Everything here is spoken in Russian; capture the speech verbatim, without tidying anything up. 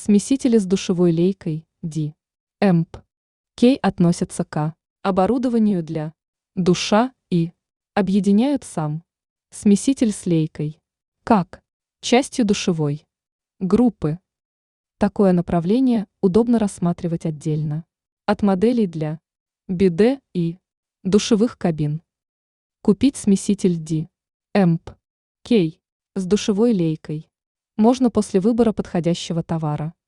Смесители с душевой лейкой ди. Эмп. Кей относятся к оборудованию для душа и объединяют сам смеситель с лейкой как частью душевой группы. Такое направление удобно рассматривать отдельно от моделей для биде и душевых кабин. Купить смеситель ди. Эмп. Кей с душевой лейкой можно после выбора подходящего товара.